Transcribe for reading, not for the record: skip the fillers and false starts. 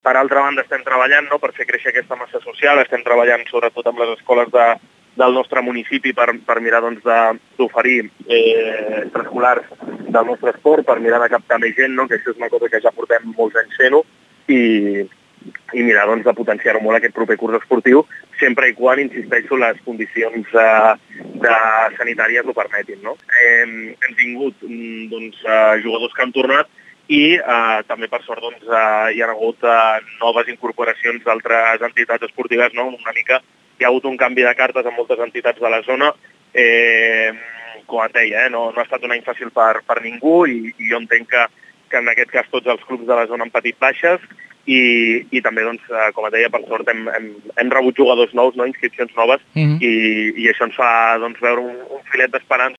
Per altra banda, estem treballant per fer créixer aquesta massa social, estem treballant sobretot amb les escoles del nostre municipi per mirar d'oferir extraescolars del nostre esport, per mirar de captar més gent, que això és una cosa que ja portem molts anys fent-ho, i mirar de potenciar-ho molt aquest proper curs esportiu, sempre i quan, insisteixo, les condicions sanitàries ho permetin. Hem tingut jugadors que han tornat i també, per sort, hi ha hagut noves incorporacions d'altres entitats esportives. Una mica hi ha hagut un canvi de cartes en moltes entitats de la zona. Com et deia, no ha estat un any fàcil per ningú i jo entenc que en aquest cas tots els clubs de la zona han patit baixes i també, com et deia, per sort hem rebut jugadors nous, inscripcions noves, i això ens fa veure un filet d'esperança